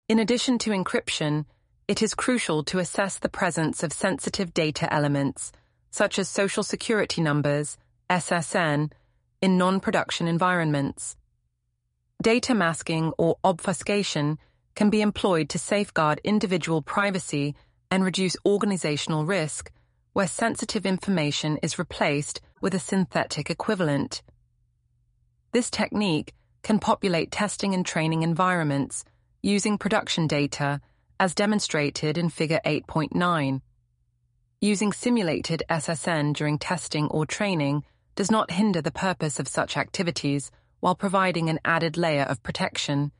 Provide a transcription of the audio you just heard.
In addition to encryption, it is crucial to assess the presence of sensitive data elements, such as social security numbers, SSN, in non-production environments. Data masking or obfuscation can be employed to safeguard individual privacy and reduce organizational risk, where sensitive information is replaced with a synthetic equivalent. This technique can populate testing and training environments using production data, as demonstrated in Figure 8.9. Using simulated SSN during testing or training does not hinder the purpose of such activities while providing an added layer of protection.